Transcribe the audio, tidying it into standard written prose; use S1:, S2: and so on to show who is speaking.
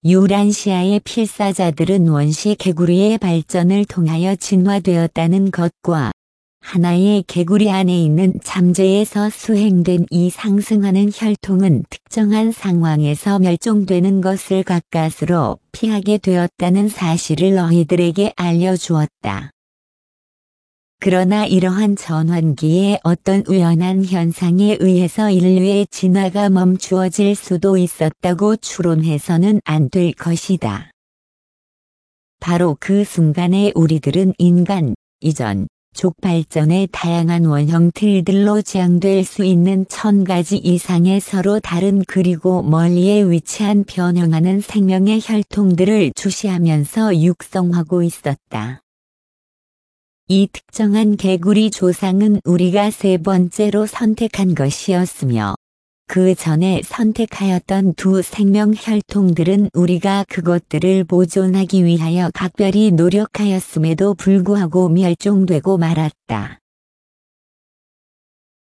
S1: 유란시아의 필사자들은 원시 개구리의 발전을 통하여 진화되었다는 것과 하나의 개구리 안에 있는 잠재에서 수행된 이 상승하는 혈통은 특정한 상황에서 멸종되는 것을 가까스로 피하게 되었다는 사실을 너희들에게 알려주었다. 그러나 이러한 전환기에 어떤 우연한 현상에 의해서 인류의 진화가 멈추어질 수도 있었다고 추론해서는 안 될 것이다. 바로 그 순간에 우리들은 인간, 이전, 족 발전의 다양한 원형 틀들로 지향될 수 있는 1000가지 이상의 서로 다른 그리고 멀리에 위치한 변형하는 생명의 혈통들을 주시하면서 육성하고 있었다. 이 특정한 개구리 조상은 우리가 세 번째로 선택한 것이었으며 그 전에 선택하였던 두 생명 혈통들은 우리가 그것들을 보존하기 위하여 각별히 노력하였음에도 불구하고 멸종되고 말았다.